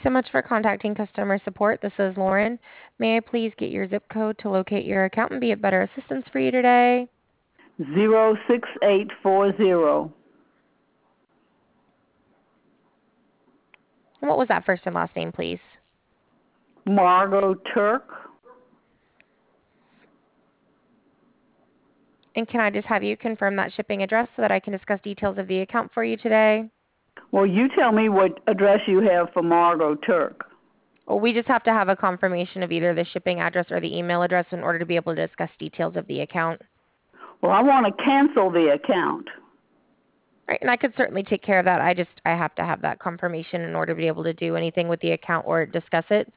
so much for contacting customer support. This is Lauren. May I please get your zip code to locate your account and be of better assistance for you today? 06840. And what was that first and last name, please? Margot Turk. And can I just have you confirm that shipping address so that I can discuss details of the account for you today? Well, you tell me what address you have for Margot Turk. Well, we just have to have a confirmation of either the shipping address or the email address in order to be able to discuss details of the account. Well, I want to cancel the account. Right, and I could certainly take care of that. I have to have that confirmation in order to be able to do anything with the account or discuss it.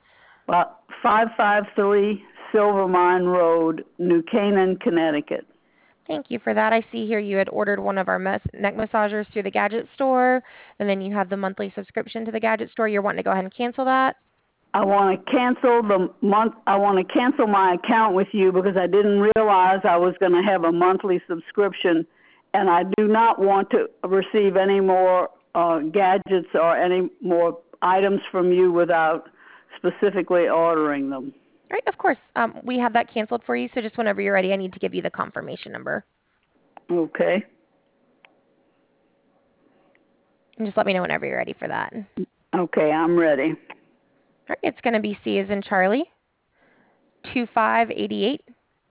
553 Silver Mine Road, New Canaan, Connecticut. Thank you for that. I see here you had ordered one of our neck massagers through the Gadget store, and then you have the monthly subscription to the Gadget store. You're wanting to go ahead and cancel that? I want to cancel I want to cancel my account with you because I didn't realize I was going to have a monthly subscription, and I do not want to receive any more gadgets or any more items from you without specifically ordering them. Right, of course. We have that canceled for you, so just whenever you're ready, I need to give you the confirmation number. Okay. And just let me know whenever you're ready for that. Okay, I'm ready. All right, it's going to be C as in Charlie, 2588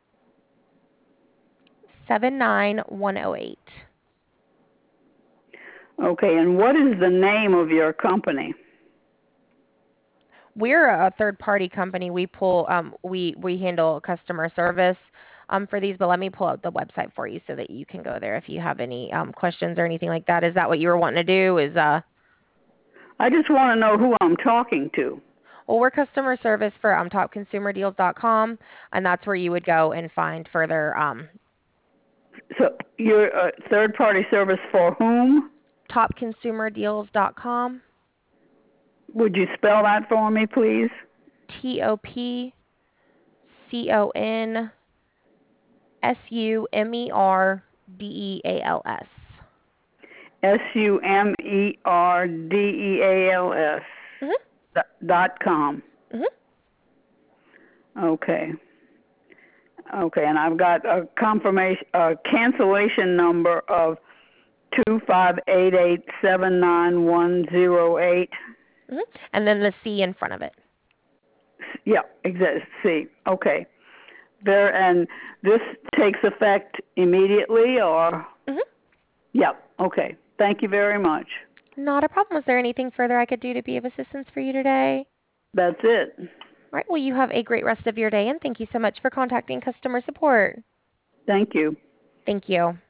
79108. Okay, and what is the name of your company? We're a third-party company. We handle customer service for these, but let me pull up the website for you so that you can go there if you have any questions or anything like that. Is that what you were wanting to do? I just want to know who I'm talking to. Well, we're customer service for topconsumerdeals.com, and that's where you would go and find further. So you're a third-party service for whom? Topconsumerdeals.com. Would you spell that for me, please? TOPCONSUMERDEALS. SUMERDEALS .com. Okay. Okay, and I've got a cancellation number of 2588791108. And then the C in front of it. Yeah, exactly. See, okay. There, and this takes effect immediately, or? Yeah. Okay. Thank you very much. Not a problem. Was there anything further I could do to be of assistance for you today? That's it. All right. Well, you have a great rest of your day, and thank you so much for contacting customer support. Thank you. Thank you.